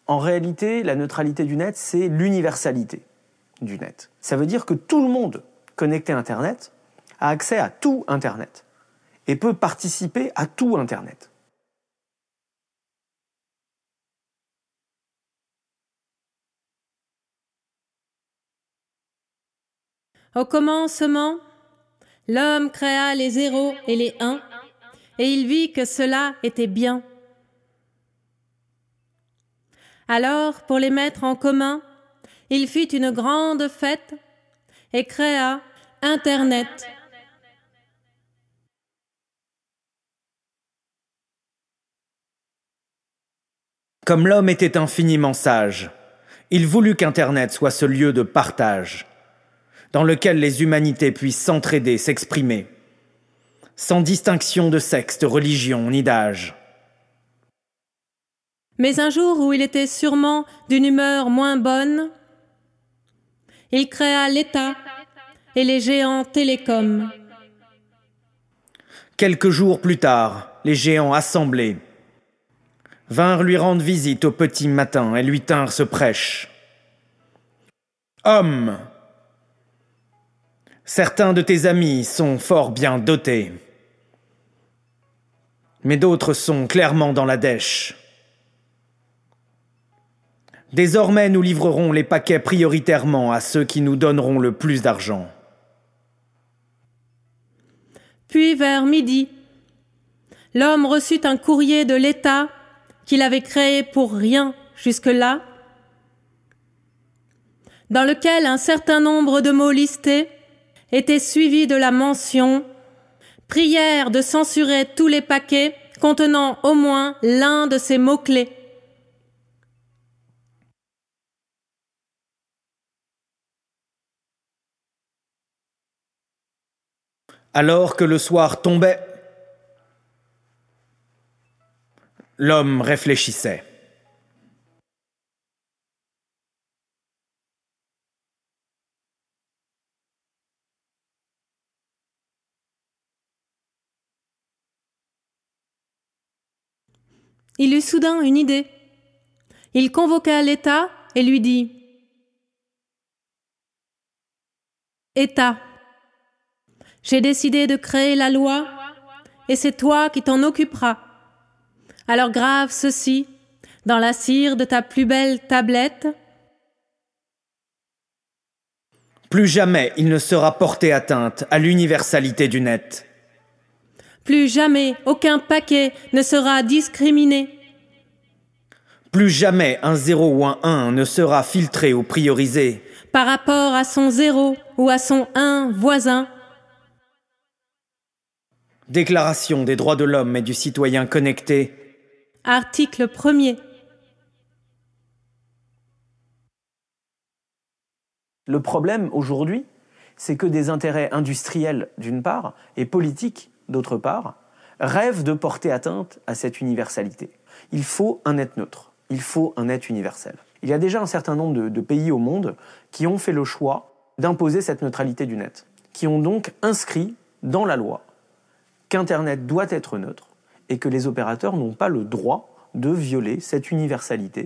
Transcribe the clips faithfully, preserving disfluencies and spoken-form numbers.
En réalité, la neutralité du net, c'est l'universalité du net. Ça veut dire que tout le monde connecté à Internet a accès à tout Internet et peut participer à tout Internet. Au commencement, l'homme créa les zéros et les uns, et il vit que cela était bien. Alors, pour les mettre en commun, il fit une grande fête et créa Internet. Comme l'homme était infiniment sage, il voulut qu'Internet soit ce lieu de partage, dans lequel les humanités puissent s'entraider, s'exprimer, sans distinction de sexe, de religion ni d'âge. Mais un jour où il était sûrement d'une humeur moins bonne, il créa l'État et les géants télécoms. Quelques jours plus tard, les géants assemblés vinrent lui rendre visite au petit matin et lui tinrent ce prêche. « Homme, certains de tes amis sont fort bien dotés, mais d'autres sont clairement dans la dèche. Désormais, nous livrerons les paquets prioritairement à ceux qui nous donneront le plus d'argent. » Puis vers midi, l'homme reçut un courrier de l'État qu'il avait créé pour rien jusque-là, dans lequel un certain nombre de mots listés étaient suivis de la mention « Prière de censurer tous les paquets contenant au moins l'un de ces mots-clés ». Alors que le soir tombait, l'homme réfléchissait. Il eut soudain une idée. Il convoqua l'État et lui dit « État, j'ai décidé de créer la loi et c'est toi qui t'en occuperas. Alors grave ceci dans la cire de ta plus belle tablette. Plus jamais il ne sera porté atteinte à l'universalité du net. Plus jamais aucun paquet ne sera discriminé. Plus jamais un zéro ou un un ne sera filtré ou priorisé par rapport à son zéro ou à son un voisin. Déclaration des droits de l'homme et du citoyen connecté. Article premier. Le problème aujourd'hui, c'est que des intérêts industriels d'une part et politiques d'autre part rêvent de porter atteinte à cette universalité. Il faut un net neutre, il faut un net universel. Il y a déjà un certain nombre de, de pays au monde qui ont fait le choix d'imposer cette neutralité du net, qui ont donc inscrit dans la loi qu'Internet doit être neutre et que les opérateurs n'ont pas le droit de violer cette universalité.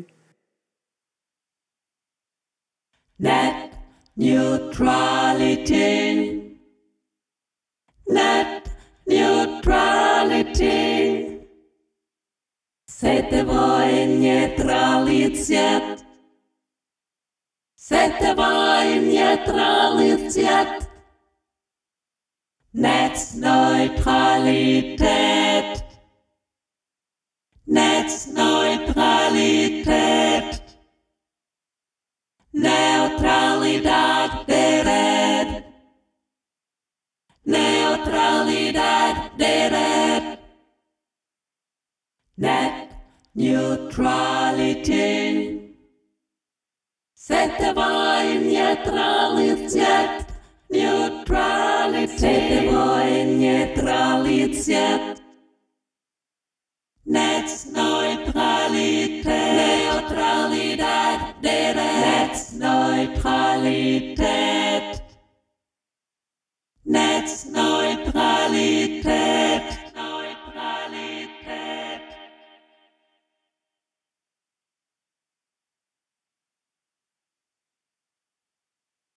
Net neutrality. Net neutrality. Сетевой нейтралитет. Сетевой нейтралитет. Netzneutralität. Netzneutralität. Neutralidad der Red. Neutralidad der Red. Net neutrality. Сетевой нейтралитет. Neutralität. Сетевой нейтралитет. Netzneutralität. Neutralidad der Red. Netzneutralität.